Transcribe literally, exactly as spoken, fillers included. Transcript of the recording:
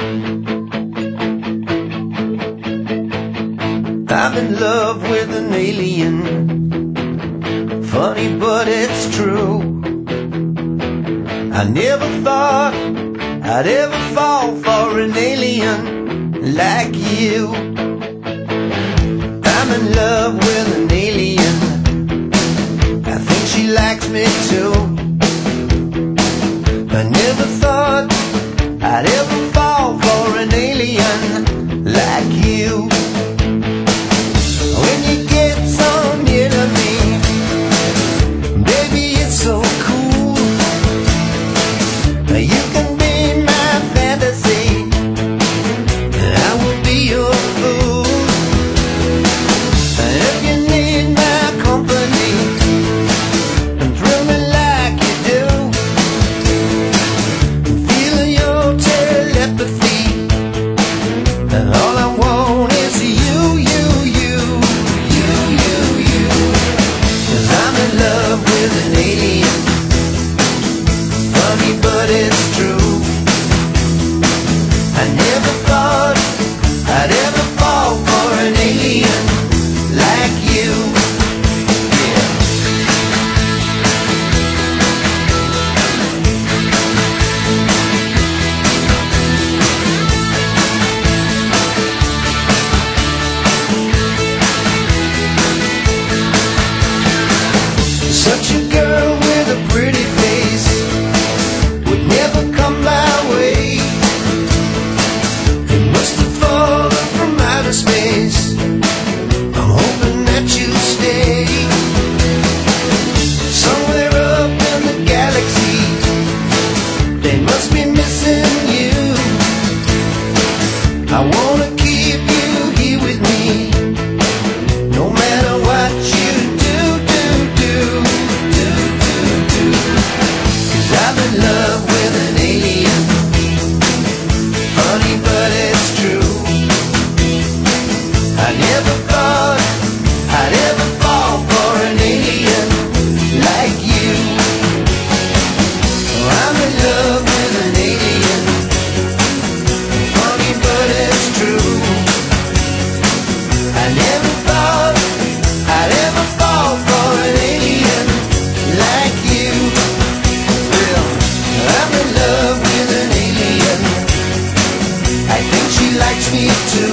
I'm in love with an alien. Funny, but it's true. I never thought I'd ever fall for an alien like you. I'm in love with an alien. I think she likes me too. I never thought I'd ever fall for an alien like you. When you get so near to me, baby, it's so cool. You can be my fantasy, and I will be your fool. And if you need my company, and thrill me like you do, feel your telepathy, and all I want is you, you, you, you, you, you. 'Cause I'm in love with an alien. Funny, but it's true. I never thought I'd ever fall for an alien like you. Yeah. Such a girl with a pretty face would never come my way. It must have fallen from outer space. I'm hoping that you stay somewhere up in the galaxy. They must be missing you. I wanna keep you here with me, no matter what you do, do, do, do, do, do. 'Cause I'm in love with an alien. Funny, but it's true. I never thought I'd ever fall for an alien like you. I'm in love with an alien. Funny, but it's true. I never thought I'd ever fall for an alien like you. Well, I'm in love with an alien. I think she likes me too.